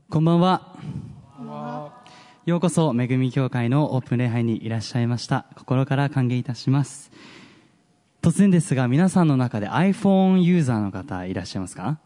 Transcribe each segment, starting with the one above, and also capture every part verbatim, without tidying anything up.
こんばんは。ようこそ恵み教会のオープン礼拝にいらっしゃいました。心から歓迎いたします。突然ですが、皆さんの中で iPhone ユーザーの方いらっしゃいますか？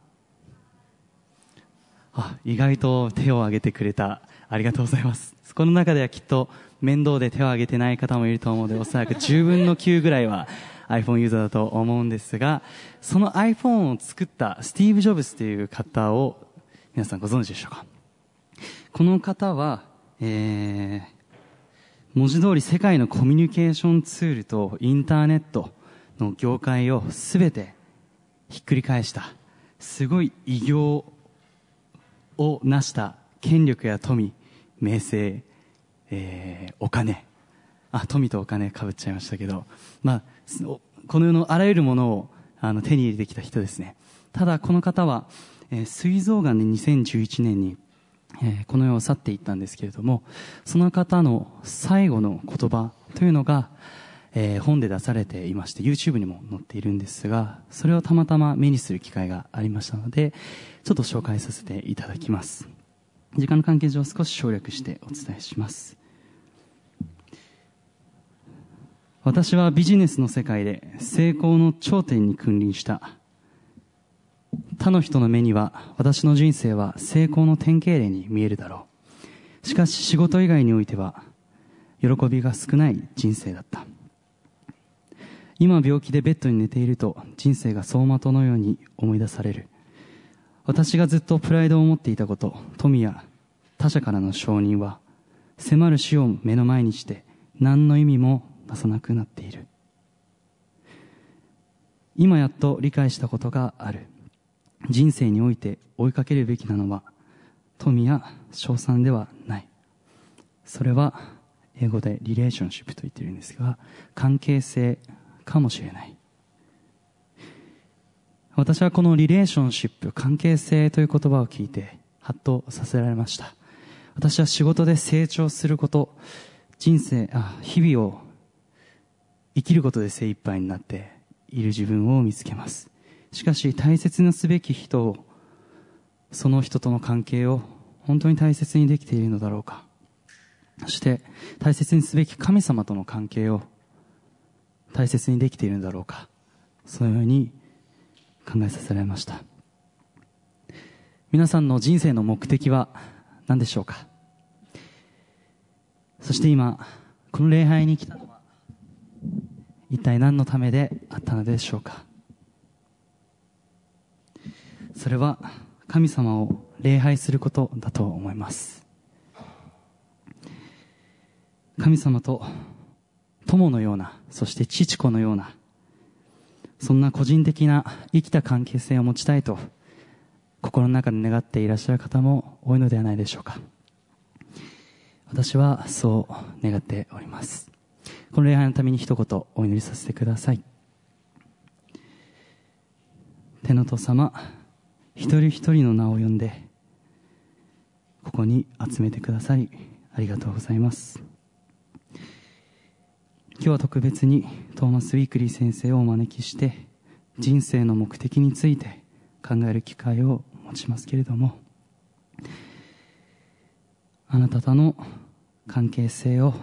あ、意外と手を挙げてくれた。ありがとうございます。この中ではきっと面倒で手を挙げてない方もいると思うので、おそらくじゅうぶんのきゅうぐらいは iPhone ユーザーだと思うんですが、その iPhone を作ったスティーブ・ジョブズという方を皆さんご存知でしょうか？この方は、えー、文字通り世界のコミュニケーションツールとインターネットの業界をすべてひっくり返したすごい偉業を成した権力や富、名声、えー、お金、あ、富とお金かぶっちゃいましたけど、まあ、この世のあらゆるものをあの手に入れてきた人ですね。ただこの方は、えー、膵臓がんでにせんじゅういちねんにえー、この世を去っていったんですけれども、その方の最後の言葉というのが、えー、本で出されていまして YouTube にも載っているんですが、それをたまたま目にする機会がありましたので、ちょっと紹介させていただきます。時間の関係上少し省略してお伝えします。私はビジネスの世界で成功の頂点に君臨した。他の人の目には私の人生は成功の典型例に見えるだろう。しかし仕事以外においては喜びが少ない人生だった。今病気でベッドに寝ていると人生が走馬灯のように思い出される。私がずっとプライドを持っていたこと、富や他者からの承認は迫る死を目の前にして何の意味もなさなくなっている。今やっと理解したことがある。人生において追いかけるべきなのは富や称賛ではない。それは英語でリレーションシップと言っているんですが、関係性かもしれない。私はこのリレーションシップ、関係性という言葉を聞いてハッとさせられました。私は仕事で成長すること、人生、あ、日々を生きることで精一杯になっている自分を見つけます。しかし大切なすべき人を、その人との関係を本当に大切にできているのだろうか。そして大切にすべき神様との関係を大切にできているのだろうか。そのように考えさせられました。皆さんの人生の目的は何でしょうか？そして今この礼拝に来たのは一体何のためであったのでしょうか？それは神様を礼拝することだと思います。神様と友のような、そして父子のような、そんな個人的な生きた関係性を持ちたいと心の中で願っていらっしゃる方も多いのではないでしょうか。私はそう願っております。この礼拝のために一言お祈りさせてください。天の父様、一人一人の名を呼んでここに集めてくださりありがとうございます。今日は特別にトーマス・ウィークリー先生をお招きして人生の目的について考える機会を持ちますけれども、あなたとの関係性を、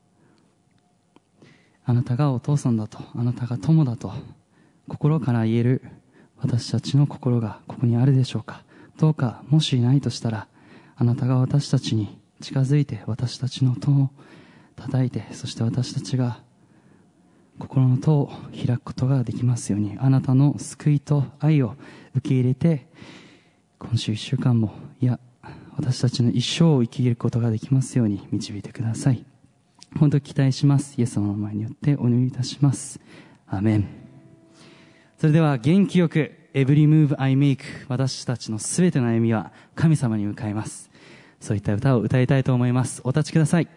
あなたがお父さんだと、あなたが友だと心から言える私たちの心がここにあるでしょうか？どうか、もしいないとしたら、あなたが私たちに近づいて私たちの戸を叩いて、そして私たちが心の戸を開くことができますように、あなたの救いと愛を受け入れて、今週一週間も、いや私たちの一生を生きることができますように導いてください。本当に期待します。イエス様の前によってお祈りいたします。アーメン。それでは元気よく Every move I make、 私たちのすべての歩みは神様に向かいます。そういった歌を歌いたいと思います。お立ちください。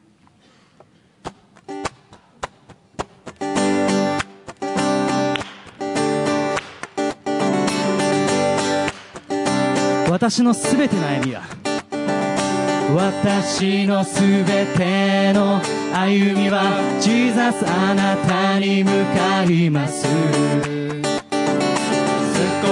私のすべての歩みは、私のすべての歩みはジーザスあなたに向かいます。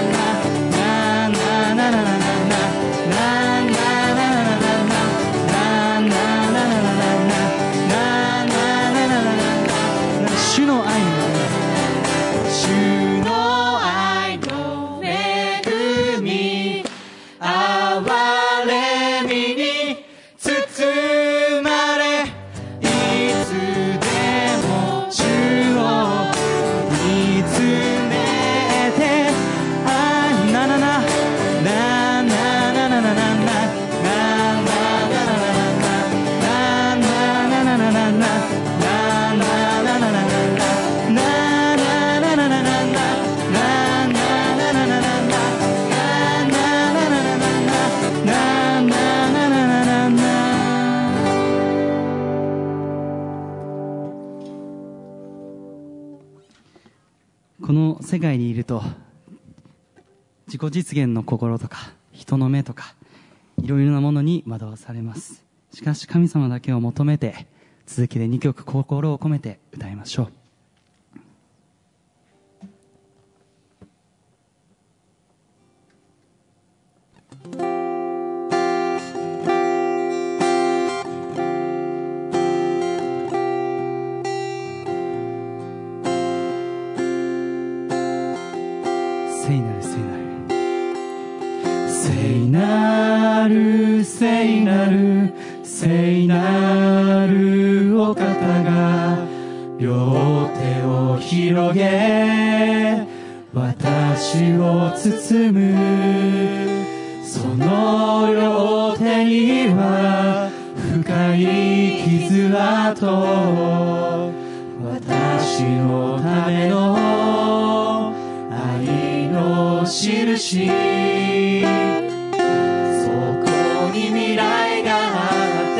この世界にいると自己実現の心とか人の目とかいろいろなものに惑わされます。しかし神様だけを求めて、続きでにきょく心を込めて歌いましょう。聖なる聖なる聖なる聖なる聖なるお方が両手を広げ私を包む。その両手には深い傷跡、私のための愛の印、そこに未来があって、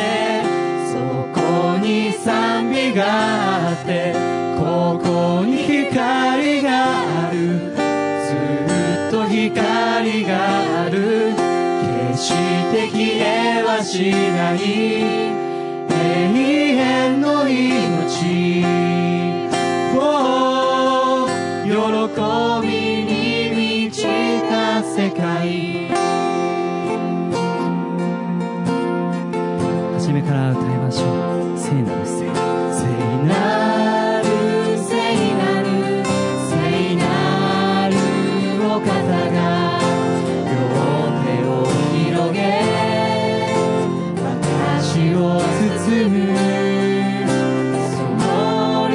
そこに賛美があって、ここに光がある、ずっと光がある、決して消えはしない永遠の命を喜びに満ちた世界。初めから歌いましょう。聖なる聖、聖なる聖なる聖なるお方が両手を広げ私を包む。その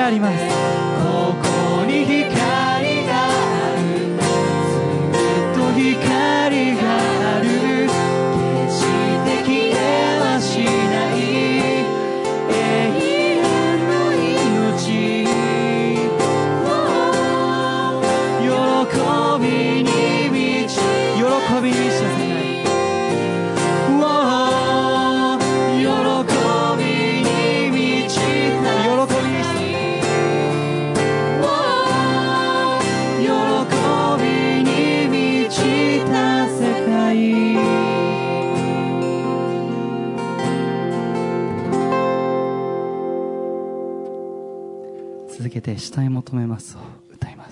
あります。ここに光がある、ずっと光がある、決して消えはしない永遠の命、喜びに満ち喜びに満ちた世界、続けて下へ求めますを歌います。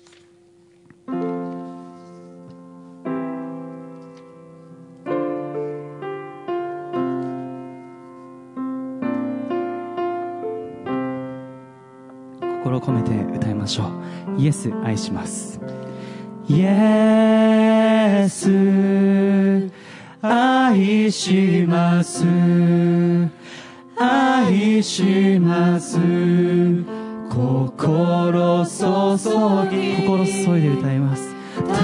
心を込めて歌いましょう。イエス愛します。イエス愛します、愛します、心注ぎ心注いで歌います。た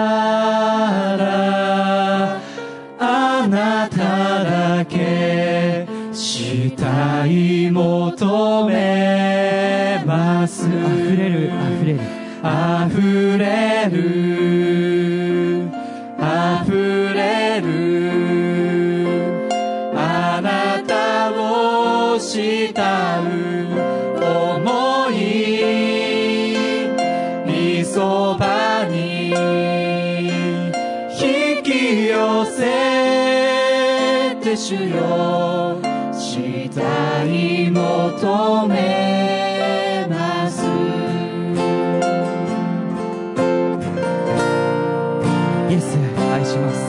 だあなただけしたい求めます。溢れる溢れる溢れる溢れる、あなたを慕う思い、御そばに引き寄せて主よ、したい求めます。イエス愛します。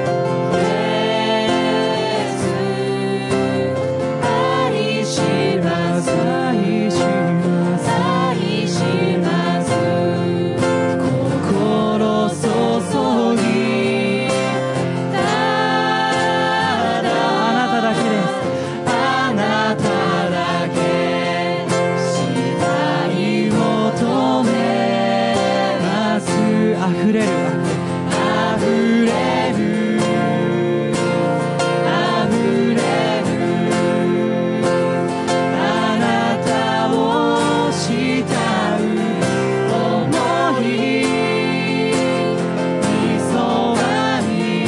溢れる溢れる溢れる、あなたを慕う想い、御そばに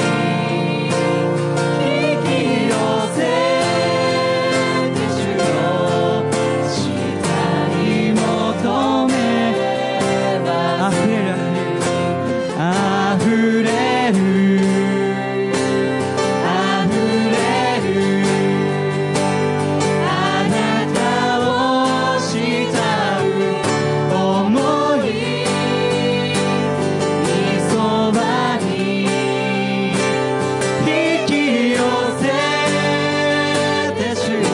引き寄せて主よ、したい求めます。溢れる溢れる溢れる、あなたを慕う想い、御そばに引き寄せて主よ、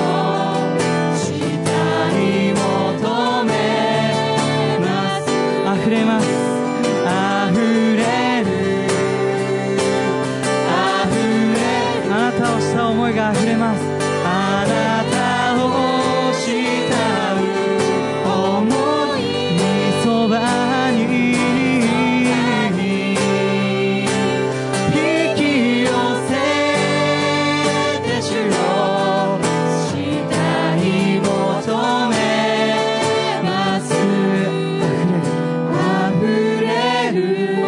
したい求めます。溢れます溢れる、あなたをした思いが溢れます。あなたを慕う想い、御そばに引き寄せて主よ、したい求めます。溢れる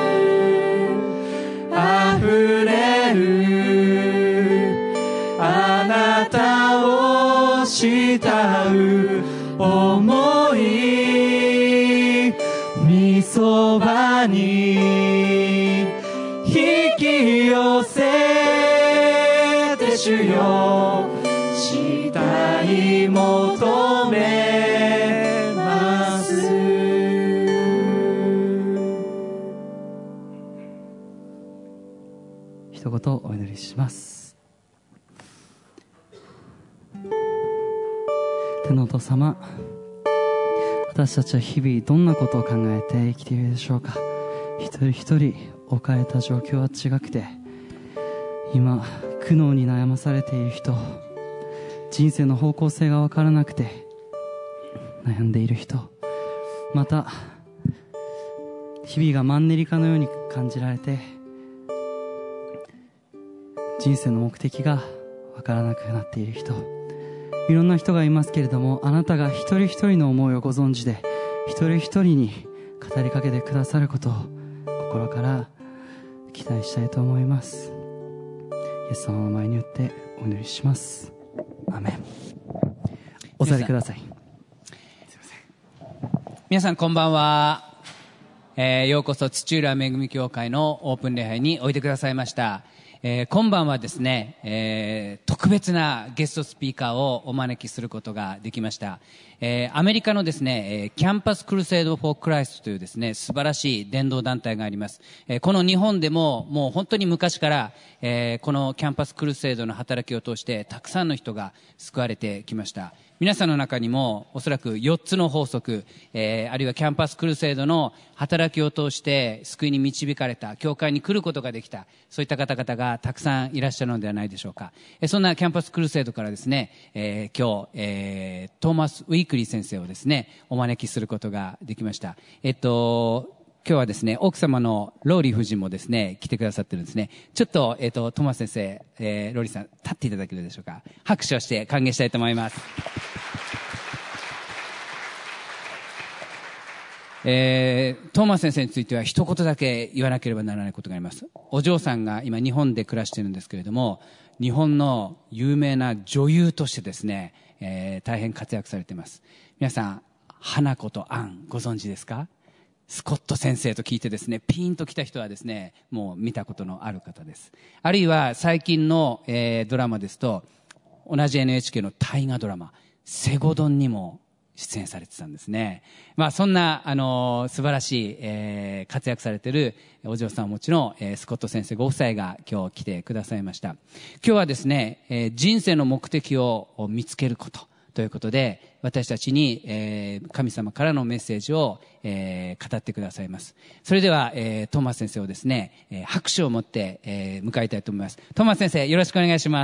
溢れる、あなたを慕う想い、御そばに引き寄せて主よ、したい求めます。一言お祈りします。天のお父様、私たちは日々どんなことを考えて生きているでしょうか。一人一人置かれた状況は違くて、今苦悩に悩まされている人、人生の方向性が分からなくて悩んでいる人、また日々がマンネリ化のように感じられて人生の目的がわからなくなっている人、いろんな人がいますけれども、あなたが一人一人の思いをご存知で一人一人に語りかけてくださることを心から期待したいと思います。イエス様の前によってお祈りします。アーメン。お座りください。すいません。 皆さんこんばんは、えー、ようこそ土浦恵み教会のオープン礼拝においでくださいました。えー、今晩はですね、えー、特別なゲストスピーカーをお招きすることができました。えー、アメリカのですね、えー、キャンパスクルセイド・フォー・クライストというですね、素晴らしい伝道団体があります。えー、この日本でももう本当に昔から、えー、このキャンパスクルセイドの働きを通してたくさんの人が救われてきました。皆さんの中にもおそらくよっつの法則、えー、あるいはキャンパスクルセイドの働きを通して救いに導かれた、教会に来ることができた、そういった方々がたくさんいらっしゃるのではないでしょうか。えー、そんなキャンパスクルセイドからですね、えー、今日、えー、トーマス・ウィークリー先生をですね、お招きすることができました。えっと今日はですね、奥様のローリー夫人もですね、来てくださってるんですね。ちょっと、えっと、トーマス先生、えー、ローリーさん、立っていただけるでしょうか。拍手をして歓迎したいと思います。えー、トーマス先生については一言だけ言わなければならないことがあります。お嬢さんが今日本で暮らしているんですけれども、日本の有名な女優としてですね、えー、大変活躍されています。皆さん、花子とアンご存知ですか？スコット先生と聞いてですね、ピーンと来た人はですね、もう見たことのある方です。あるいは最近の、えー、ドラマですと、同じ エヌエイチケー の大河ドラマ、セゴドンにも出演されてたんですね。まあそんな、あのー、素晴らしい、えー、活躍されているお嬢さんはもちろん、えー、スコット先生ご夫妻が今日来てくださいました。今日はですね、えー、人生の目的を見つけること。ということで、私たちに、えー、神様からのメッセージを、えー、語ってくださいます。それでは、えー、トーマス先生をですね、えー、拍手を持って、えー、迎えたいと思います。トーマス先生、よろしくお願いします。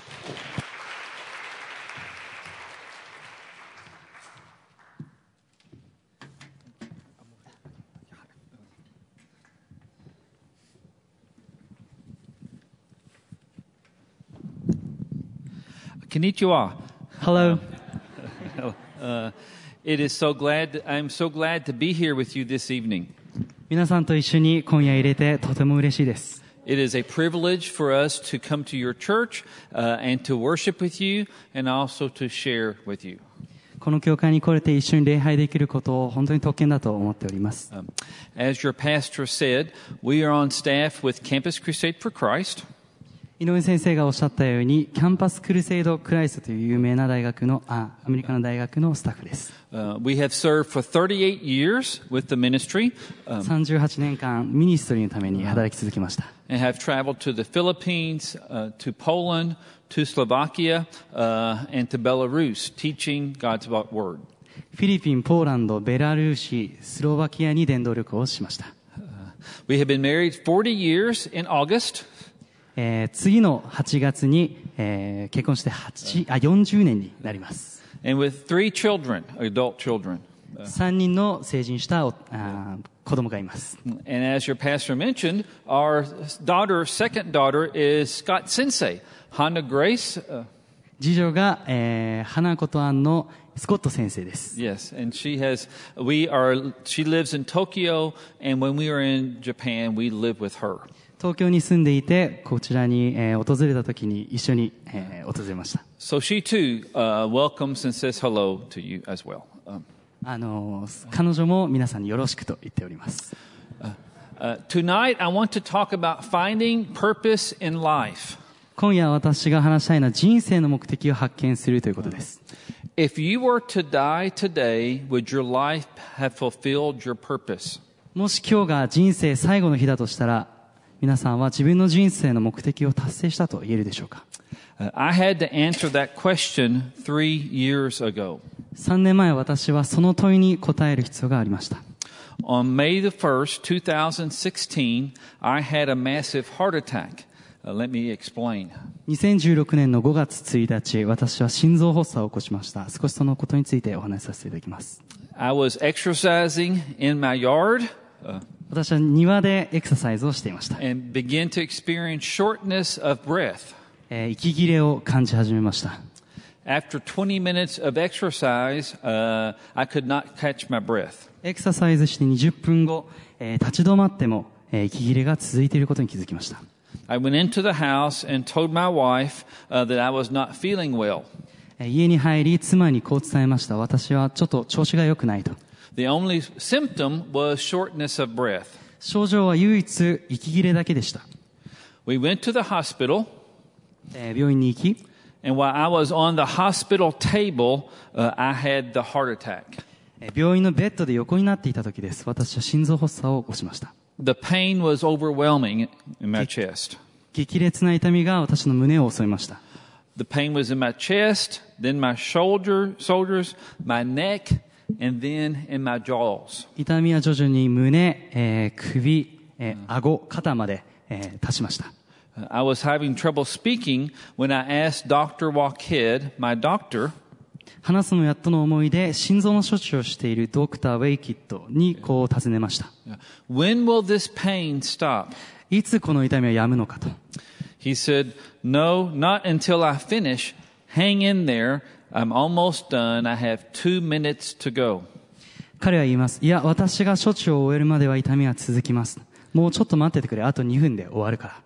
こんにちは。 Hello. Uh, it is so glad, I'm so glad to be here with you this evening. 皆さんと一緒に今夜入れてとても嬉しいです。 It is a privilege for us to come to your church uh, and to worship with you and also to share with you. この教会に来れて一緒に礼拝できることを本当に特権だと思っております。 Um, as your pastor said, we are on staff with Campus Crusade for Christ. 井上先生がおっしゃったように、キャンパスクルセイドクライストという有名な大学の、あ、アメリカの大学のスタッフです。 Uh, we have served for thirty-eight years with the ministry. Um, さんじゅうはちねんかんミニストリーのために働き続けました。 and have traveled to the Philippines, uh, to Poland, to Slovakia, uh, and to Belarus, teaching God's word. フィリピン、ポーランド、ベラルーシ、スロバキアに伝道力をしました。 Uh, we have been married forty years in August. えー、次のはちがつに、えー、結婚してはちあよんじゅうねんになります。 And with three children, adult children. さんにんの成人したおあ子供がいます。 And as your pastor mentioned, our daughter, second daughter, is Scott Sensei, Hannah Grace. Uh, 次女が、えー、花子とアンのスコット先生です。 Yes, and she has, we are, she lives in Tokyo, and when we were in Japan, we lived with her. 東京に住んでいて、こちらに、えー、訪れた時に一緒に、えー、訪れました。 So she too uh, welcomes and says hello to you as well. Um, あの彼女も皆さんによろしくと言っております。 Uh, uh, tonight, I want to talk about finding purpose in life. 今夜私が話したいのは人生の目的を発見するということです。 If you were to die today, would your life have fulfilled your purpose? もし今日が人生最後の日だとしたら、皆さんは自分の人生の目的を達成したと言えるでしょうか。 Uh, I had to answer that question three years ago. さんねんまえ私はその問いに答える必要がありました。 On May the first, twenty sixteen, I had a massive heart attack. Uh, let me explain. にせんじゅうろくねんのごがつついたち、私は心臓発作を起こしました。少しそのことについてお話しさせていただきます。 I was exercising in my yard, uh, 私は庭でエクササイズをしていました。 and began to experience shortness of breath. えー息切れを感じ始めました。 After twenty minutes of exercise, uh, I could not catch my breath. エクササイズしてにじゅっぷんご、えー立ち止まっても、えー息切れが続いていることに気づきました。 I went into the house and told my wife uh, that I was not feeling well. えー家に入り、妻にこう伝えました。私はちょっと調子が良くないと。 The only symptom was shortness of breath. 症状は唯一息切れだけでした。 We went to the hospital, えー病院に行き、 and while I was on the hospital table, uh, I had the heart attack. えー病院のベッドで横になっていた時です。私は心臓発作を起こしました。 The pain was overwhelming in my chest. 激烈な痛みが私の胸を襲いました。 The pain was in my chest, then my shoulder, shoulders, my neck, and then in my jaws. 痛みは徐々に胸、えー首、えー顎、肩まで、えー達しました。 I was having trouble speaking when I asked Doctor Walkhead, my doctor, 話すのやっとの思いで心臓の処置をしているドクター・ウェイキッドにこう尋ねました。 when will this pain stop? いつこの痛みは止むのかと。 He said, no, not until I finish. Hang in there. I'm almost done. I have two minutes to go. 彼は言います。いや、私が処置を終えるまでは痛みは続きます。もうちょっと待っててくれ。あとにふんで終わるから。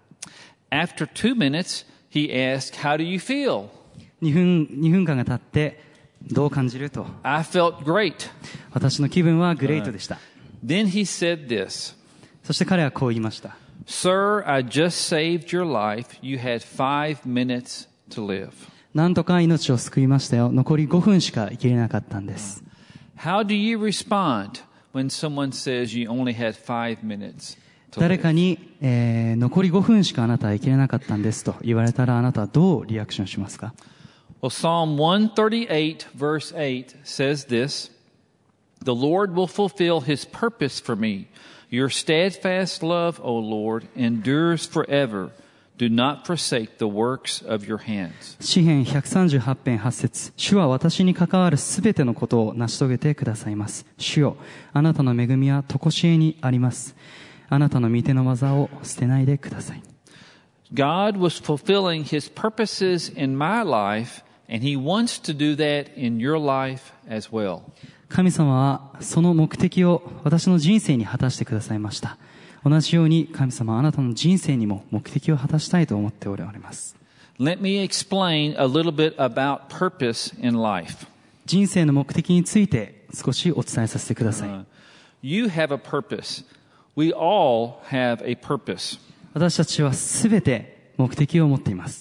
After two minutes, he asked, how do you feel? にふん、にふんかんが経って、どう感じると。 I felt great. 私の気分はグレートでした。 Then he said this, そして彼はこう言いました。 Sir, I just saved your life. You had five minutes to live. なんとか命を救いましたよ。残りごふんしか生きれなかったんです。 How do you respond when someone says you only had five minutes to 誰 live? かに、えー残りごふんしかあなたは生きれなかったんですと言われたらあなたはどうリアクションしますか？ Well, Psalm one thirty-eight, verse eight says this, The Lord will fulfill his purpose for me. Your steadfast love, O Lord, endures forever. Do not forsake the works of your hands. 詩編ひゃくさんじゅうはち編はち節。主は私に関わるすべてのことを成し遂げてくださいます。主よ、あなたの恵みは常しえにあります。あなたの御手の技を捨てないでください。 God was fulfilling his purposes in my life, and he wants to do that in your life as well. 神様はその目的を私の人生に果たしてくださいました。同じように神様はあなたの人生にも目的を果たしたいと思っておられます。 Let me explain a little bit about purpose in life. 人生の目的について少しお伝えさせてください。 Uh, you have a purpose. We all have a purpose. 私たちはすべて目的を持っています。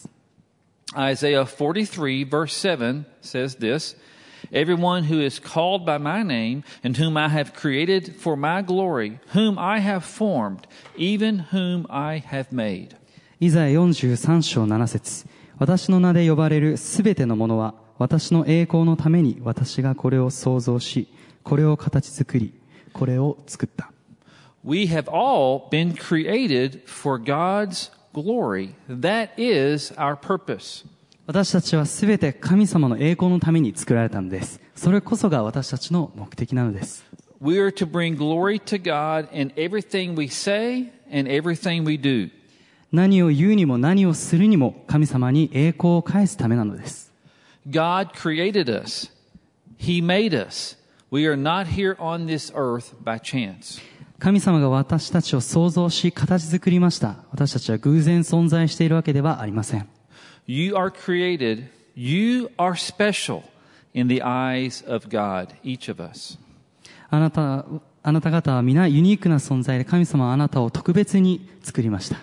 Isaiah forty-three, verse seven says this, Everyone who is called by my name, and whom I have created for my glory, whom I have formed, even whom I have made. イザヤよんじゅうさん章なな節。私の名で呼ばれるすべてのものは、私の栄光のために私がこれを創造し、これを形作り、これを作った。 We have all been created for God's glory. That is our purpose. 私たちはすべて神様の栄光のために作られたのです。それこそが私たちの目的なのです。 We are to bring glory to God in everything we say and everything we do. 何を言うにも何をするにも神様に栄光を返すためなのです。 God created us. He made us. We are not here on this earth by chance. 神様が私たちを創造し形作りました。私たちは偶然存在しているわけではありません。 You are created. You are special in the eyes of God, each of us. あなた、あなた方は皆ユニークな存在で神様はあなたを特別に作りました。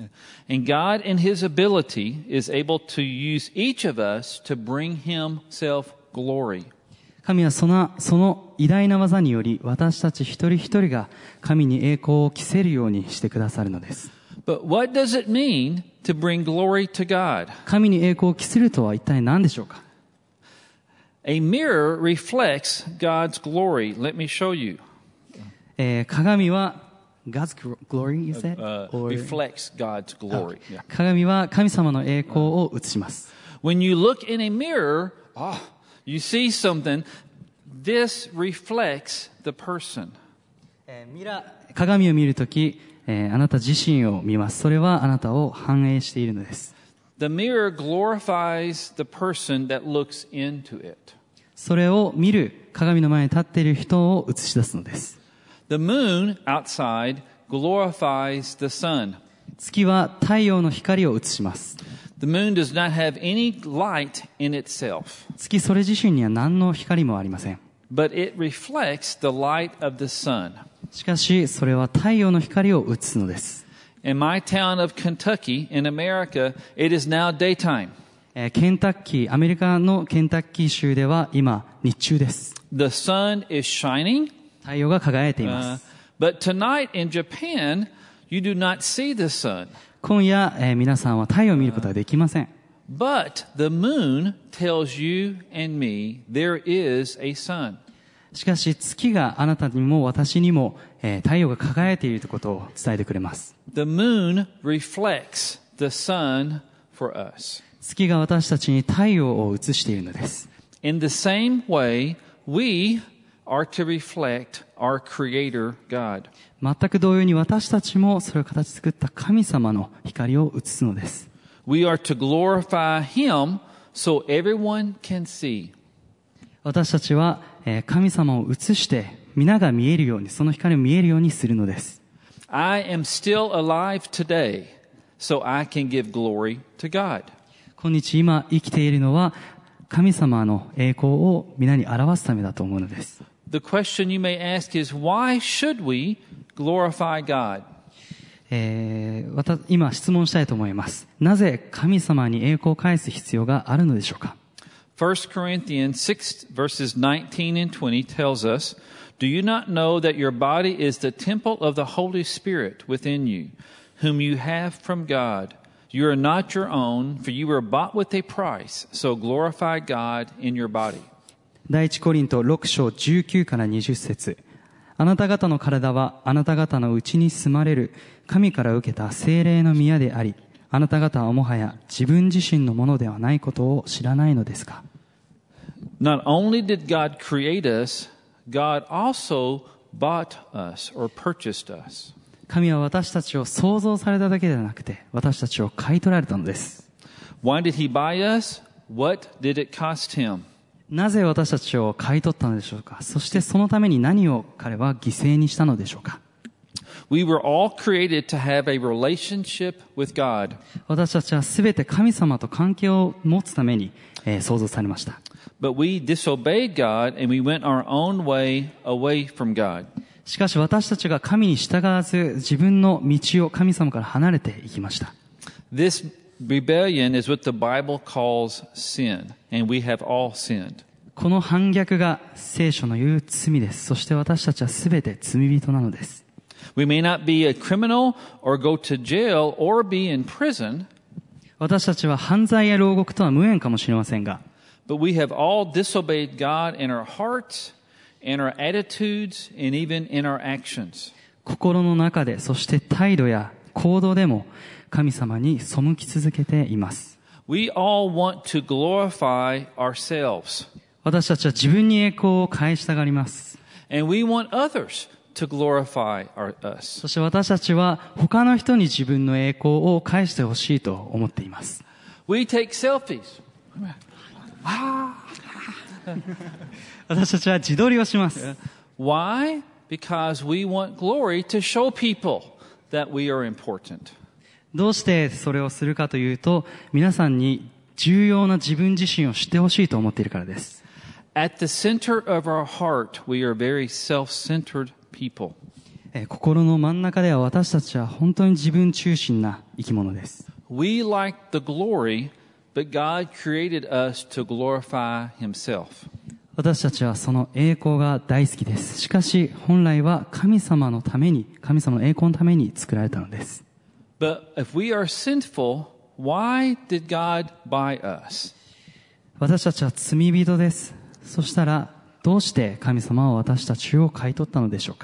And God in His ability is able to use each of us to bring Himself glory. 神はその、その偉大な技により私たち一人一人が神に栄光を着せるようにしてくださるのです。 But what does it mean to bring glory to God? 神に栄光を着せるとは一体何でしょうか？ A mirror reflects God's glory. Let me show you. えー鏡は God's glory, you said? Uh, Or- reflects God's glory. Yeah. 鏡は神様の栄光を映します。 When you look in a mirror, ah, you see something. This reflects the person. えーミラー鏡を見るとき、えーあなた自身を見ます。それはあなたを反映しているのです。 The mirror glorifies the person that looks into it. それを見る鏡の前に立っている人を映し出すのです。 The moon outside glorifies the sun. 月は太陽の光を映します。 The moon does not have any light in itself, 月それ自身には何の光もありません。 but it reflects the light of the sun. しかしそれは太陽の光を映すのです。 In my town of Kentucky, in America, it is now daytime. えーケンタッキー、アメリカのケンタッキー州では今日中です。 The sun is shining. 太陽が輝いてい Uh, ます。 but tonight in Japan, you do not see the sun. 今夜、えー皆さんは太陽を見ることはできません。 But the moon tells you and me there is a sun. しかし月があなたにも私にも、えー太陽が輝いているということを伝えてくれます。 The moon reflects the sun for us. 月が私たちに太陽を映しているのです。 In the same way, we are to reflect our Creator God. 全く同様に私たちもそれを形作った神様の光を映すのです。 We are to glorify Him so everyone can see. 私たちは、えー神様を映して皆が見えるように、その光を見えるようにするのです。 I am still alive today, so I can give glory to God. 今日今生きているのは神様の栄光を皆に表すためだと思うのです。 The question you may ask is, why should we glorify God? えー、わた今質問したいと思います。なぜ神様に栄光を返す必要があるのでしょうか。 First Corinthians six verses nineteen and twenty tells us, Do you not know that your body is the temple of the Holy Spirit within you, whom you have from God? You are not your own, for you were bought with a price, so glorify God in your body. 第一コリントろく章じゅうきゅうからにじゅう節。あなた方の体はあなた方のうちに住まれる神から受けた聖霊の宮であり、あなた方はもはや自分自身のものではないことを知らないのですか。 Not only did God create us, God also bought us or purchased us. 神は私たちを創造されただけではなくて、私たちを買い取られたのです。 Why did He buy us? What did it cost Him? なぜ私たちを買い取ったのでしょうか。そしてそのために何を彼は犠牲にしたのでしょうか。 We were all created to have a relationship with God. 私たちはすべて神様と関係を持つために、えー創造されました。 But we disobeyed God and we went our own way away from God. しかし私たちが神に従わず自分の道を神様から離れていきました。 This rebellion is what the Bible calls sin, and we have all sinned. この反逆が聖書の言う罪です。そして私たちはすべて罪人なのです。 We may not be a criminal or go to jail or be in prison, 私たちは犯罪や牢獄とは無縁かもしれませんが、 but we have all disobeyed God in our hearts, in our attitudes, and even in our actions. 心の中で、そして態度や行動でも神様に背き続けています。 We all want to glorify ourselves, 私たちは自分に栄光を返したがります。 and we want others to glorify our, us. そして私たちは他の人に自分の栄光を返してほしいと思っています。 We take selfies. 私たちは自撮りをします。 Why? Because we want glory to show people that we are important. どうしてそれをするかというと、皆さんに重要な自分自身を知ってほしいと思っているからです。 At the center of our heart, we are very self-centered people. えー心の真ん中では私たちは本当に自分中心な生き物です。 We like the glory, but God created us to glorify Himself. 私たちはその栄光が大好きです。しかし本来は神様のために、神様の栄光のために作られたのです。 But if we are sinful, why did God buy us? 私たちは罪人です。そしたらどうして神様は私たちを買い取ったのでしょうか。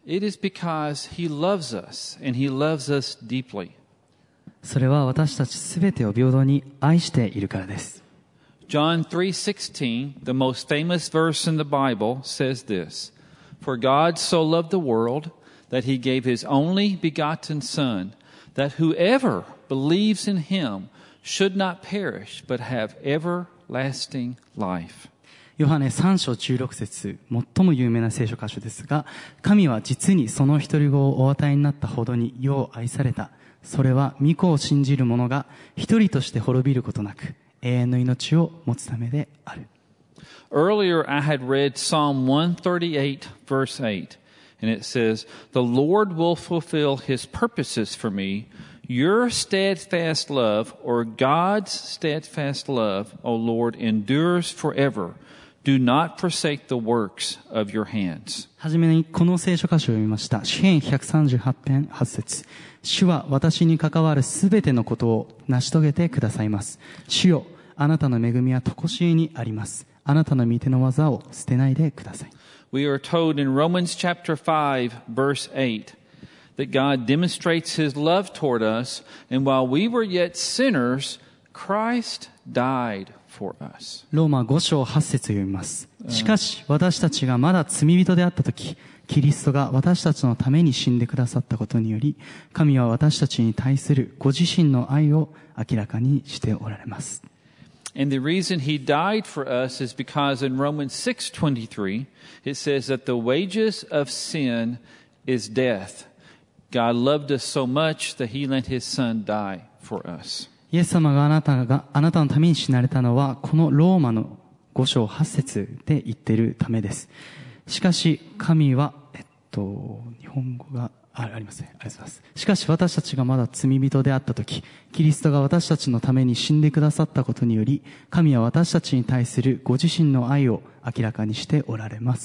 It is because He loves us, and He loves us deeply. それは私たちすべてを平等に愛しているからです。 John three sixteen, the most famous verse in the Bible, says this, For God so loved the world that He gave His only begotten Son, that whoever believes in Him should not perish, but have everlasting life. ヨハネさん章じゅうろく節、最も有名な聖書箇所ですが、神は実にその一人子をお与えになったほどに世を愛された。それは御子を信じる者が一人として滅びることなく、永遠の命を持つためである。 Earlier I had read Psalm one thirty-eight, verse eight, and it says, The Lord will fulfill His purposes for me. Your steadfast love, or God's steadfast love, O Lord, endures forever. Do not forsake the works of your hands. はじめにこの聖書箇所を読みました。詩編ひゃくさんじゅうはち編はち節。主は私に関わるすべてのことを成し遂げてくださいます。主よ、あなたの恵みは常しえにあります。あなたの御手の技を捨てないでください。 We are told in Romans chapter five, verse eight, that God demonstrates His love toward us, and while we were yet sinners, Christ died for us. ローマご章はち節を読みます。しかし私たちがまだ罪人であったとき、キリストが私たちのために死んでくださったことにより、神は私たちに対するご自身の愛を明らかにしておられます。 And the reason He died for us is because in Romans six twenty-three, it says that the wages of sin is death. God loved us so much that He let His Son die for us. イエス様があなたが、あなたのために死なれたのは、このローマのご章はち節で言っているためです。しかし、神は、えっと、日本語が、あ、ありますね。ありがとうございます。しかし、私たちがまだ罪人であったとき、キリストが私たちのために死んでくださったことにより、神は私たちに対するご自身の愛を明らかにしておられます。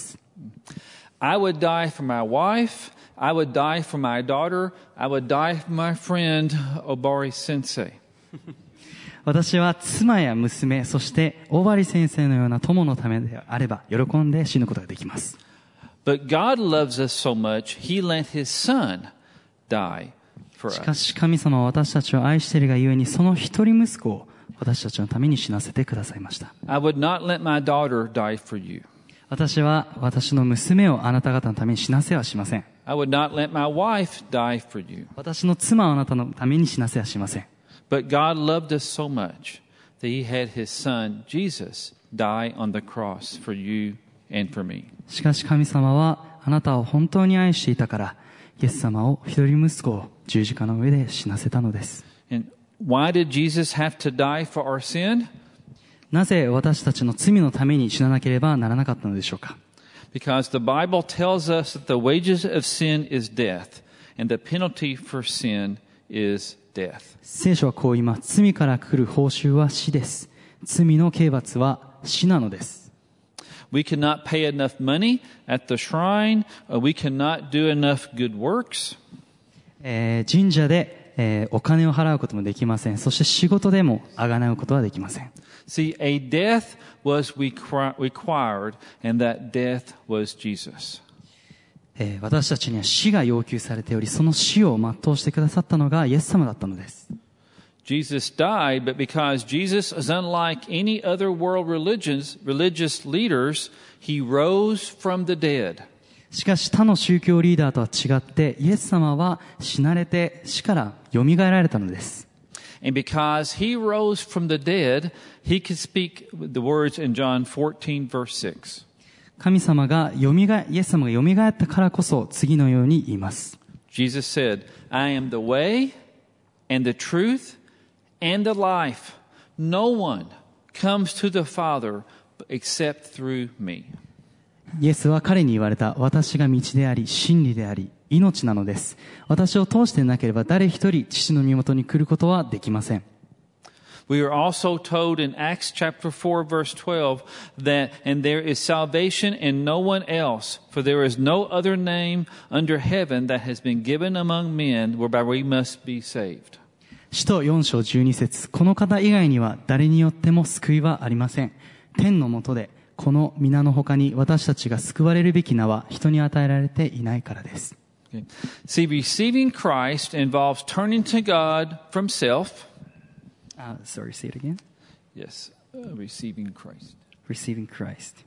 I would die for my wife. I would die for my daughter. I would die for my friend, Obari Sensei. 私は妻や娘、そして大張先生のような友のためであれば喜んで死ぬことができます。 But God loves us so much, He let His Son die for us. しかし神様は私たちを愛しているがゆえに、その一人息子を私たちのために死なせてくださいました。 I would not let my daughter die for you. 私は私の娘をあなた方のために死なせはしません。 I would not let my wife die for you. 私の妻をあなたのために死なせはしません。 But God loved us so much that He had His Son, Jesus, die on the cross for you and for me. しかし神様はあなたを本当に愛していたから、イエス様を一人息子を十字架の上で死なせたのです。 And why did Jesus have to die for our sin? なぜ私たちの罪のために死ななければならなかったのでしょうか。 Because the Bible tells us that the wages of sin is death, and the penalty for sin is death. 聖書はこう言います。罪から来る報酬は死です。罪の刑罰は死なのです。 We cannot pay enough money at the shrine. We cannot do enough good works. えー、神社で、えー、お金を払うこともできません。そして仕事でも贖うことはできません。 See, a death was required, and that death was Jesus. えー、私たちには死が要求されており、その死を全うしてくださったのがイエス様だったのです。 Jesus died, but because Jesus is unlike any other world religions, religious leaders, he rose from the dead. しかし他の宗教リーダーとは違って、イエス様は死なれて死から蘇られたのです。 And because he rose from the dead, he could speak the words in John fourteen, verse six. 神様が蘇イエス様が蘇ったからこそ次のように言います。 Jesus said, I am the way and the truth and the life. No one comes to the Father except through me. イエスは彼に言われた。私が道であり、真理であり、命なのです。私を通してなければ誰一人父の身元に来ることはできません。 We are also told in Acts chapter four, verse twelve, that, and there is salvation in no one else, for there is no other name under heaven that has been given among men whereby we must be saved. 使徒よん章じゅうに節、この方以外には誰によっても救いはありません。天の下でこの皆の他に私たちが救われるべき名は人に与えられていないからです。 Okay. See, receiving Christ involves turning to God from self. Uh, sorry, say it again. Yes, uh, receiving Christ. Receiving Christ.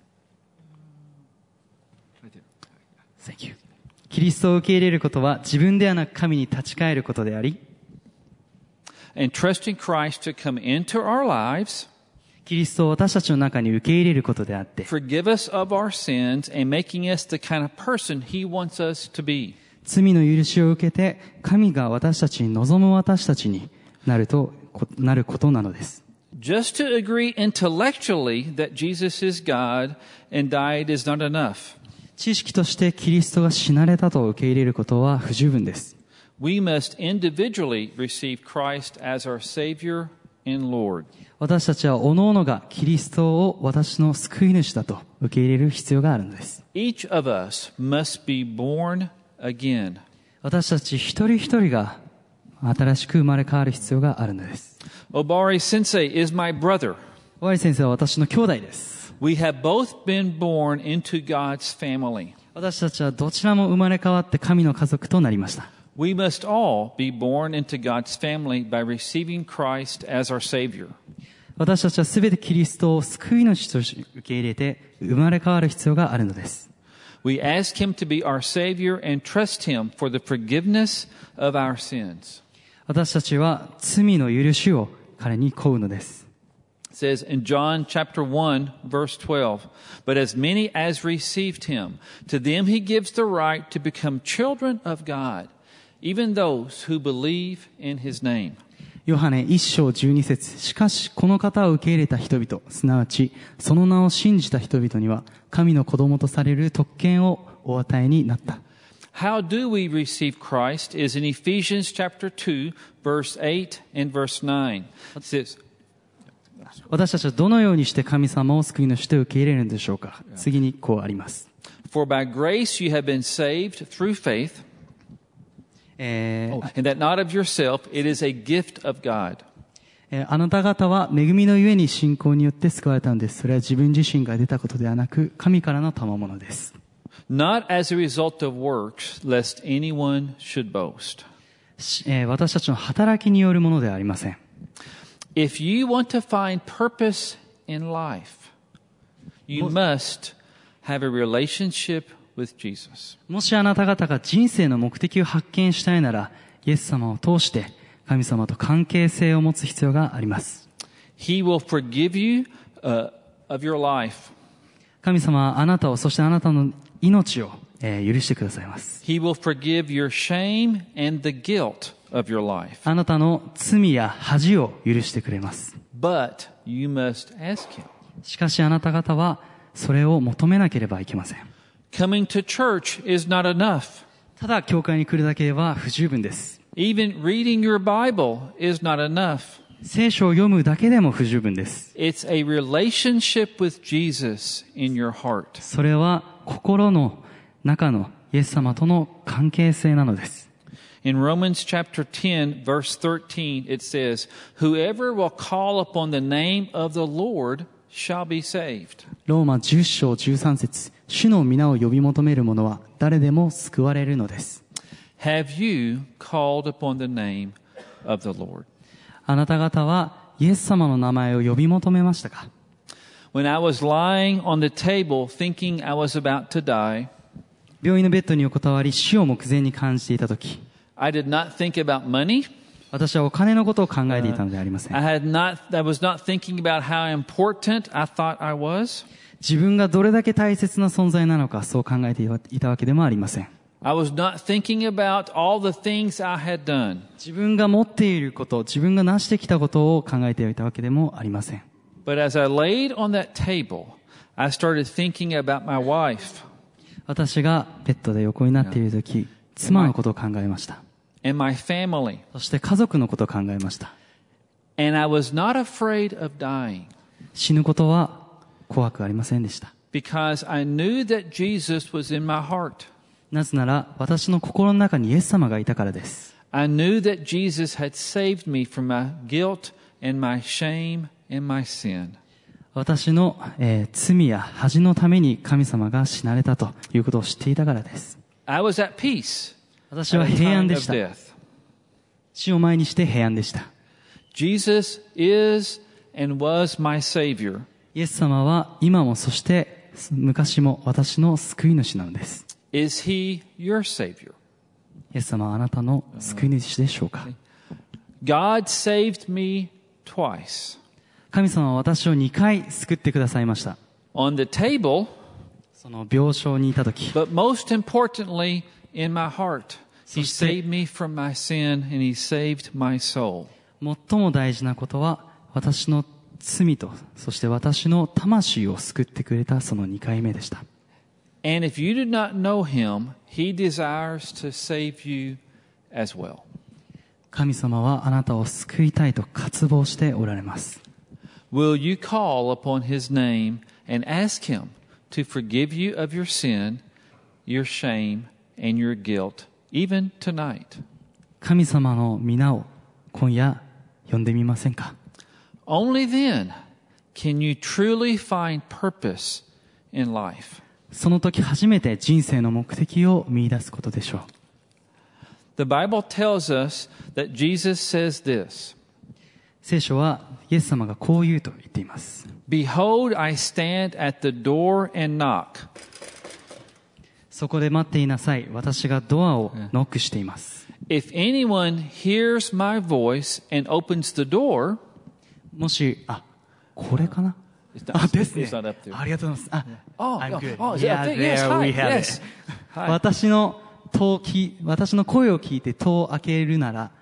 Thank you. キリストを受け入れることは自分ではなく神に立ち返ることであり、 And trusting Christ to come into our lives, キリストを私たちの中に受け入れることであって、 forgive us of our sins, and making us the kind of person He wants us to be. 罪の許しを受けて神が私たちに望む私たちになるとなることなのです。 Just to agree intellectually that Jesus is God and died is not enough. 知識としてキリストが死なれたと受け入れることは不十分です。 We must individually receive Christ as our Savior and Lord. 私たちは各々がキリストを私の救い主だと受け入れる必要があるのです。 Each of us must be born again. 私たち一人一人が新しく生まれ変わる必要があるのです。 Obari Sensei is my brother. 尾張先生は私の兄弟です。 We have both been born into God's family. 私たちはどちらも生まれ変わって神の家族となりました。 We must all be born into God's family by receiving Christ as our Savior. 私たちはすべてキリストを救い主として受け入れて生まれ変わる必要があるのです。 We ask Him to be our Savior and trust Him for the forgiveness of our sins. 私たちは罪の許しを彼に請うのです。 It says in John chapter one, verse twelve, But as many as received Him, to them He gives the right to become children of God, even those who believe in His name. ヨハネ一章十二節。しかしこの方を受け入れた人々、すなわちその名を信じた人々には神の子供とされる特権をお与えになった。 How do we receive Christ is in Ephesians chapter two, verse eight and verse nine. It says, 私たちはどのようにして神様を救い主と受け入れるんでしょうか。次にこうあります。 For by grace you have been saved through faith, えー oh, and that not of yourself, it is a gift of God. えーあなた方は恵みのゆえに信仰によって救われたのです。それは自分自身が出たことではなく、神からの賜物です。 Not as a result of works, lest anyone should boast. えー私たちの働きによるものではありません。 If you want to find purpose in life, you must have a relationship with Jesus. もしあなた方が人生の目的を発見したいなら、イエス様を通して神様と関係性を持つ必要があります。 He will forgive you uh, of your life. 神様はあなたを、そしてあなたの命を、えー許してくださいます。 He will forgive your shame and the guilt of your life. あなたの罪や恥を許してくれます。 But you must ask Him. しかしあなた方はそれを求めなければいけません。 Coming to church is not enough. ただ教会に来るだけでは不十分です。 Even reading your Bible is not enough. 聖書を読むだけでも不十分です。 It's a relationship with Jesus in your heart. それは心の中のイエス様との関係性なのです。 In Romans chapter ten, verse thirteen, it says, Whoever will call upon the name of the Lord shall be saved. ローマじゅっ章じゅうさん節。主の皆を呼び求める者は誰でも救われるのです。 Have you called upon the name of the Lord? あなた方はイエス様の名前を呼び求めましたか？ When I was lying on the table thinking I was about to die, 病院のベッドに横たわり死を目前に感じていたとき、 I did not think about money. 私はお金のことを考えていたのではありません。 I had not, I was not thinking about how important I thought I was. 自分がどれだけ大切な存在なのか、そう考えていたわけでもありません。 I was not thinking about all the things I had done. 自分が持っていること、自分が成してきたことを考えていたわけでもありません。 But as I laid on that table, I started thinking about my wife 私がベッドで横になっているとき、妻のことを考えました。 and my family. そして家族のことを考えました。 And I was not afraid of dying 死ぬことは怖くありませんでした。 because I knew that Jesus was in my heart. なぜなら私の心の中にイエス様がいたからです。 I knew that Jesus had saved me from my guilt and my shame and my sin. 私の、えー罪や恥のために神様が死なれたということを知っていたからです。 I was at peace 私は at the 平安 time で of した。 death. 死を前にして平安でした。 Jesus is and was my Savior. イエス様は今もそして昔も私の救い主なのです。 Is He your Savior? イエス様はあなたの救い主でしょうか。 God saved me twice. 神様は私をにかい救ってくださいました。 On the table, その病床にいたとき、 but most importantly, in my heart. He そして saved me from my sin and He saved my soul. 最も大事なことは私の罪とそして私の魂を救ってくれたそのにかいめでした。 And if you do not know Him, He desires to save you as well. 神様はあなたを救いたいと渇望しておられます。 Will you call upon His name and ask Him to forgive you of your sin, your shame, and your guilt, even tonight? 神様の皆を今夜呼んでみませんか。 Only then can you truly find purpose in life. その時初めて人生の目的を見出すことでしょう。 The Bible tells us that Jesus says this. 聖書はイエス様がこう言うと言っています。 Behold, I stand at the door and knock. そこで待っていなさい。私がドアをノックしています。 If anyone hears my voice and opens the door, もし、あ、これかな It's not- あ、ですね it's not up。there. ありがとうございます。あ、 Oh, I'm good. oh, is it Yeah, up there? Yes, there hi, we have yes. it. Hi. 私の戸をき、私の声を聞いて戸を開けるなら、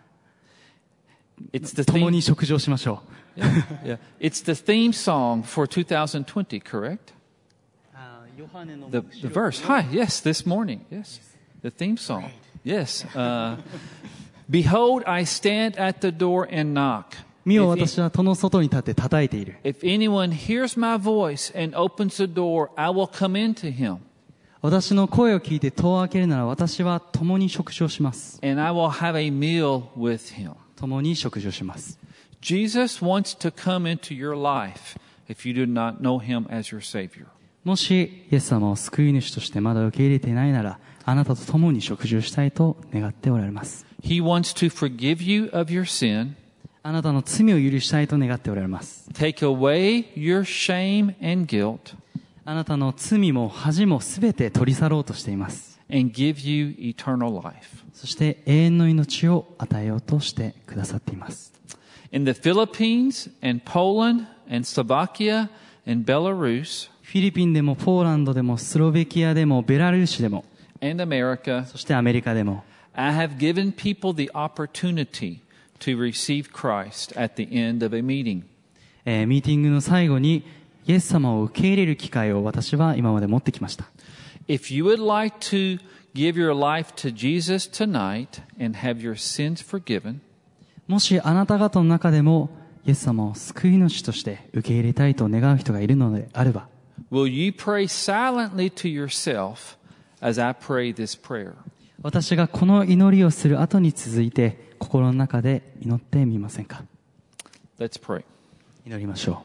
It's the 共 theme. に食事をしましょ Yeah, yeah. It's the theme song for twenty twenty, correct? う。 The, the verse. Hi, yes, this morning. Yes. The theme song. Yes. Uh, Behold, I stand at the door and knock. 見よ、 If, 私は戸の外に立って叩いている。 if anyone hears my voice and opens the door, I will come into him 私の声を聞いて戸を開けるなら私は共に食事をします。 and I will have a meal with him. 共に食事をします。 Jesus wants to come into your life if you do not know him as your Savior. もし、イエス様を救い主としてまだ受け入れていないなら、あなたと共に食事をしたいと願っておられます。 He wants to forgive you of your sin, あなたの罪を許したいと願っておられます。 take away your shame and guilt, あなたの罪も恥もすべて取り去ろうとしています。 and give you eternal life. そして永遠の命を与えようとしてくださっています。 In the Philippines and Poland and Slovakia and Belarus フィリピンでもポーランドでもスロベキアでもベラルーシでも and America, そしてアメリカでも I have given people the opportunity to receive Christ at the end of a meeting. えーミーティングの最後にイエス様を受け入れる機会を私は今まで持ってきました。 If you would like to give your life to Jesus tonight and have your sins forgiven, もしあなた方の中でもイエス様を救い主として受け入れたいと願う人がいるのであれば、 will you pray silently to yourself as I pray this prayer? 私がこの祈りをする後に続いて心の中で祈ってみませんか。 Let's pray. 祈りましょ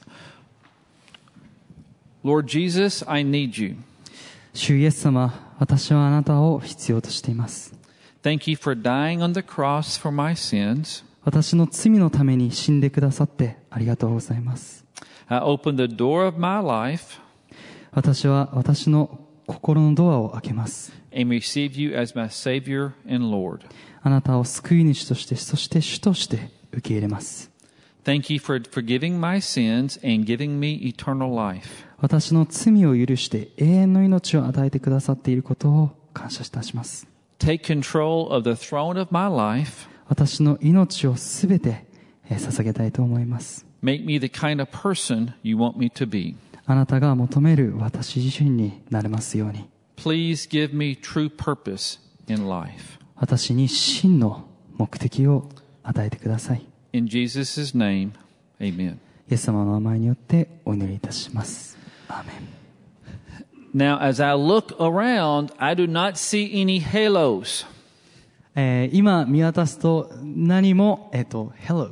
う。 Lord Jesus, I need you. 主イエス様、私はあなたを必要としています。 Thank you for dying on the cross for my sins. 私の罪のために死んでくださってありがとうございます。 I open the door of my life 私は私の心のドアを開けます。 and receive you as my Savior and Lord. あなたを救い主として、そして主として受け入れます。 Thank you for forgiving my sins and giving me eternal life. 私の罪を許して永遠の命を与えてくださっていることを感謝いたします。 Take control of the throne of my life. 私の命をすべてえー捧げたいと思います。 Make me the kind of person you want me to be. あなたが求める私自身になれますように。 Please give me true purpose in life. 私に真の目的を与えてください。 In Jesus' name, amen. イエス様の名前によってお祈りいたします。アーメン。 Now, as I look around, I do not see any halos. えー今見渡すと何も、えっと、halos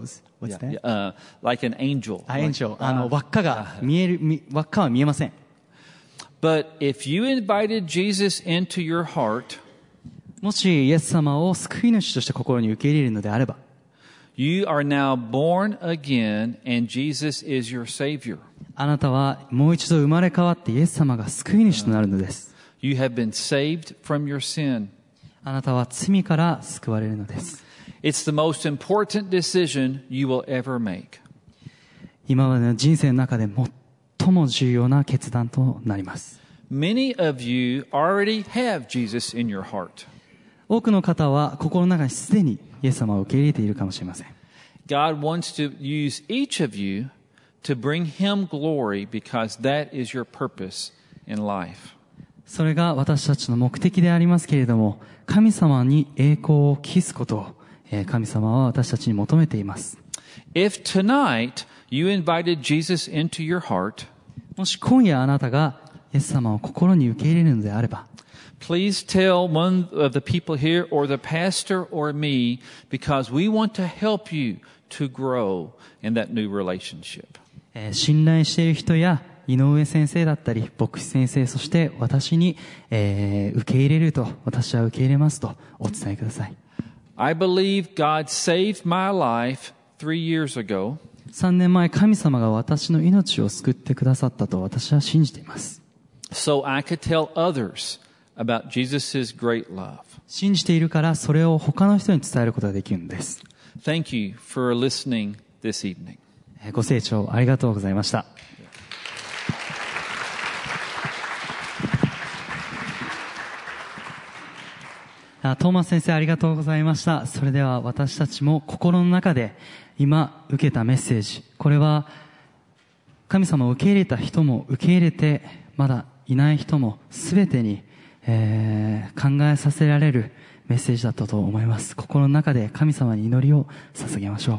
What's Yeah, that? yeah, uh, like an angel. あ、炎症。あの、 Uh, 輪っかが見える、み輪っかは見えません。 But if you invited Jesus into your heart, もしイエス様を救い主として心に受け入れるのであれば、 you are now born again and Jesus is your Savior. あなたはもう一度生まれ変わってイエス様が救い主となるのです。 You have been saved from your sin. あなたは罪から救われるのです。 It's the most important decision you will ever make. 今までの人生の中で最も重要な決断となります。 Many of you already have Jesus in your heart. 多くの方は心の中にすでにイエス様を受け入れているかもしれません。 God wants to use each of you to bring Him glory because that is your purpose in life. それが私たちの目的でありますけれども、神様に栄光を期すことを、えー神様は私たちに求めています。 If tonight you invited Jesus into your heart, もし今夜あなたがイエス様を心に受け入れるのであれば、 please tell one of the people here or the pastor or me because we want to help you to grow in that new relationship. えー信頼している人や井上先生だったり牧師先生、そして私に、えー受け入れると、私は受け入れますとお伝えください。 I believe God saved my life three years ago. さんねんまえ神様が私の命を救ってくださったと私は信じています。 So I could tell others about Jesus' great love. 信じているからそれを他の人に伝えることができるんです。 Thank you for listening this evening. えーご清聴ありがとうございました。あトーマス先生ありがとうございました。それでは私たちも心の中で今受けたメッセージ、これは神様を受け入れた人も受け入れてまだいない人も全てに、えー考えさせられるメッセージだったと思います。心の中で神様に祈りを捧げましょう。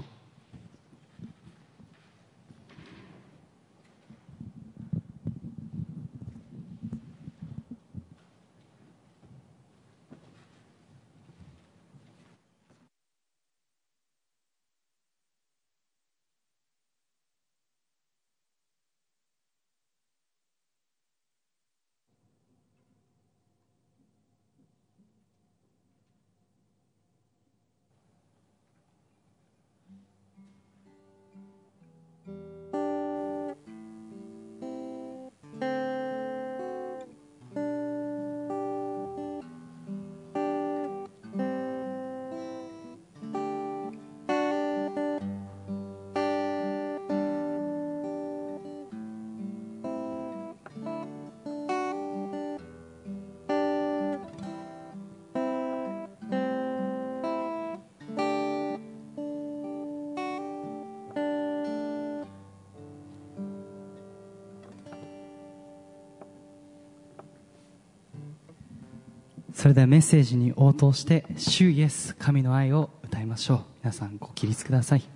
それではメッセージに応答して主イエス神の愛を歌いましょう。皆さんご起立ください。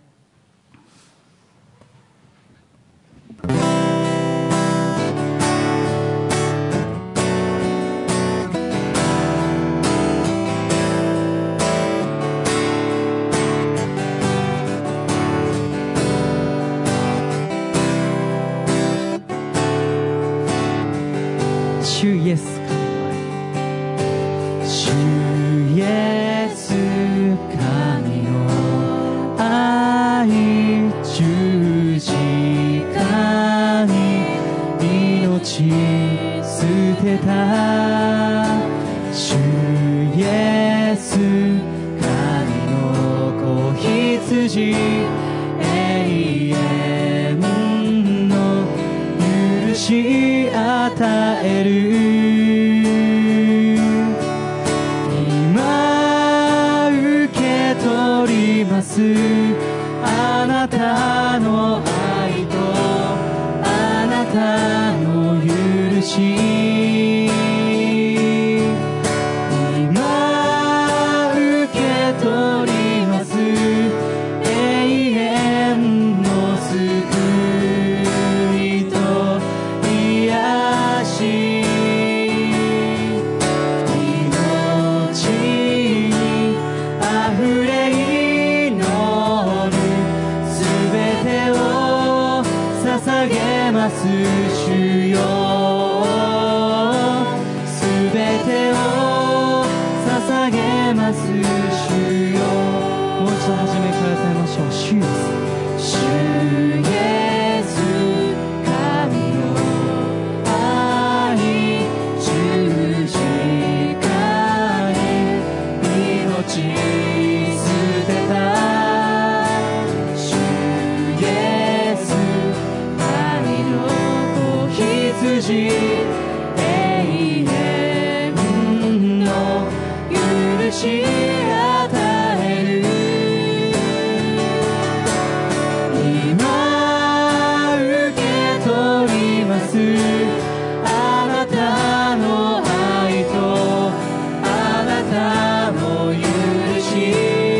主イエス神の愛、主イエス神の愛、十字架に命捨てた主イエス神の子羊、永遠の許し与える。今受け取ります、あなたの愛とあなたの許し。今受け取ります、永遠の救いと癒し。命にあふれ祈る、 主よ、すべてを捧げます主よ。もう一度初めから歌いましょう。主イエス、主イエス、神の愛、十字架に命捨てた主イエス、神の子羊、永遠の許し与える。今受け取ります、あなたの愛とあなたの許し。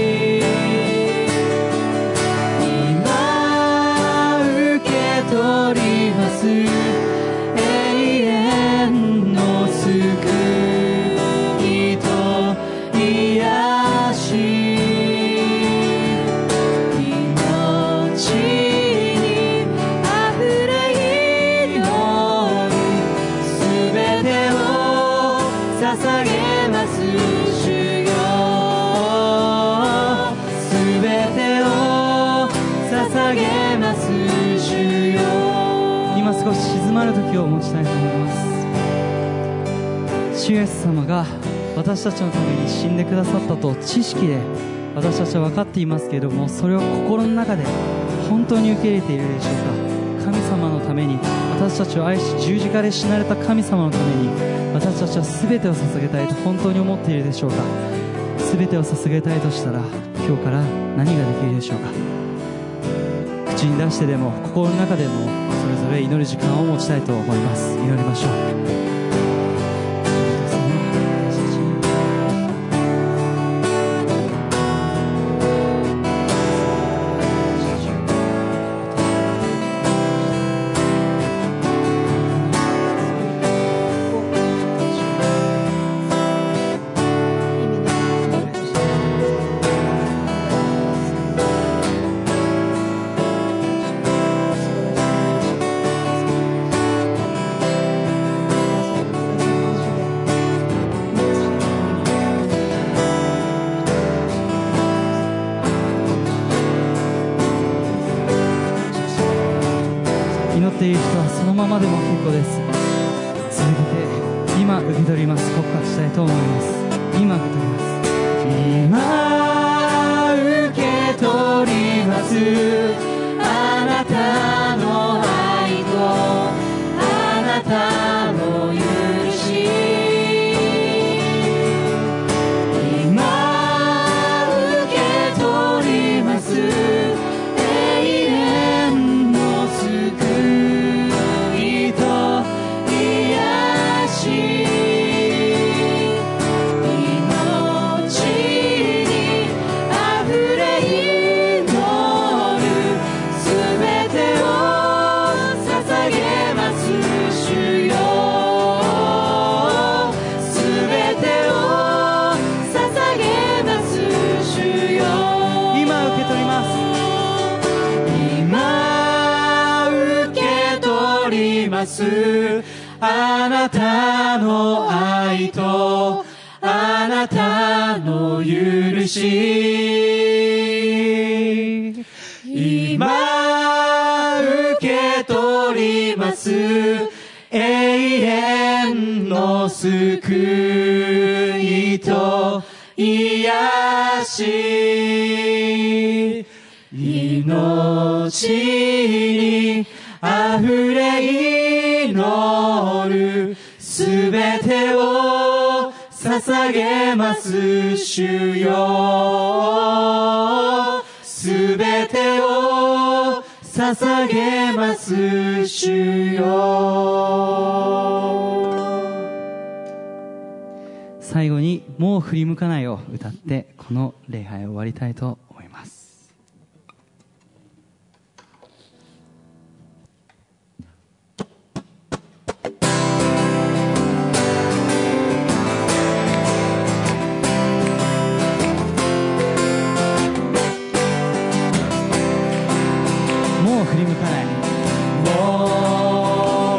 今受け取ります、永遠の救いと癒し。命にあふれ祈る、すべてを捧げます主よ、すべてを捧げます主よ。今少し静まる時を持ちたいと思います。主イエス様が私たちのために死んでくださったと知識で私たちは分かっていますけれども、それを心の中で本当に受け入れているでしょうか。神様のために、私たちを愛し十字架で死なれた神様のために、私たちは全てを捧げたいと本当に思っているでしょうか。全てを捧げたいとしたら、今日から何ができるでしょうか。口に出してでも心の中でもそれぞれ祈る時間を持ちたいと思います。祈りましょう。祈っている人はそのままでも結構です。続けて今受け取ります。告白したいと思います。今受け取ります。今受け取ります、あなたの愛とあなたの許し。今受け取ります、永遠の救いと癒し。命にあふれ祈る、すべてを捧げます主よ、すべてを捧げます主よ。今受け取ります。今受け取ります、あなたの愛とあなたの許し。今受け取ります、永遠の救いと癒し。命にあふれ祈る、すべてを捧げます主よ、すべてを捧げます主よ。最後にもう振り向かないを歌ってこの礼拝を終わりたいと思います。もう振り向かない、も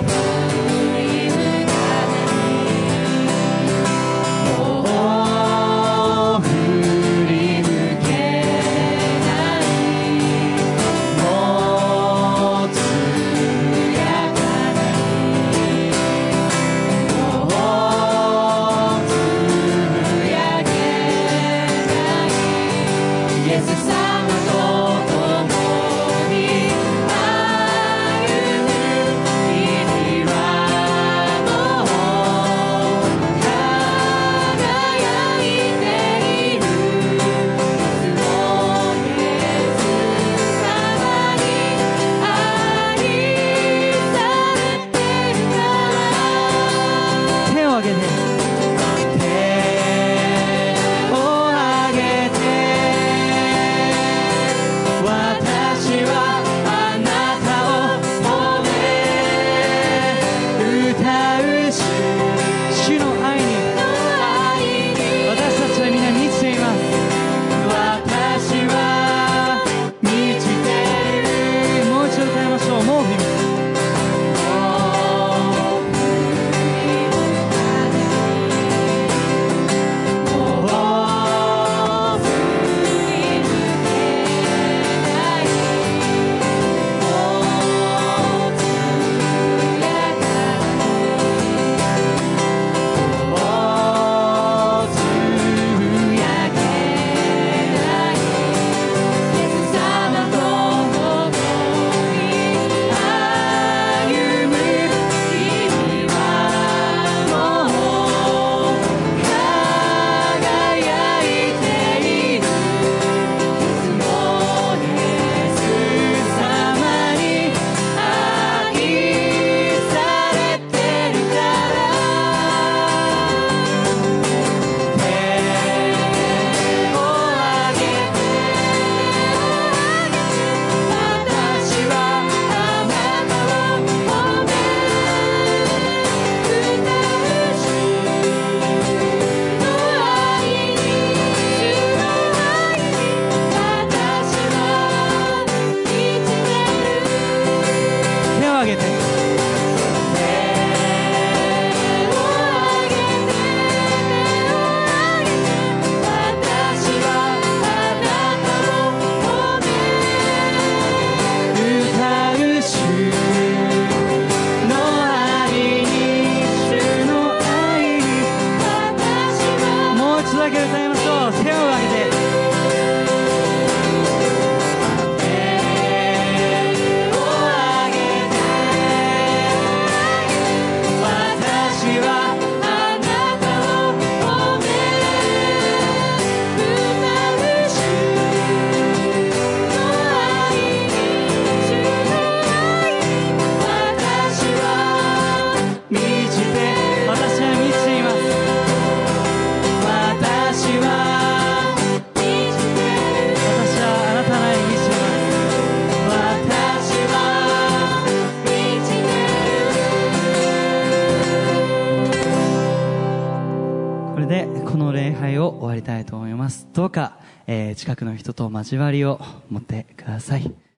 これでこの礼拝を終わりたいと思います。どうか、えー近くの人と交わりを持ってください。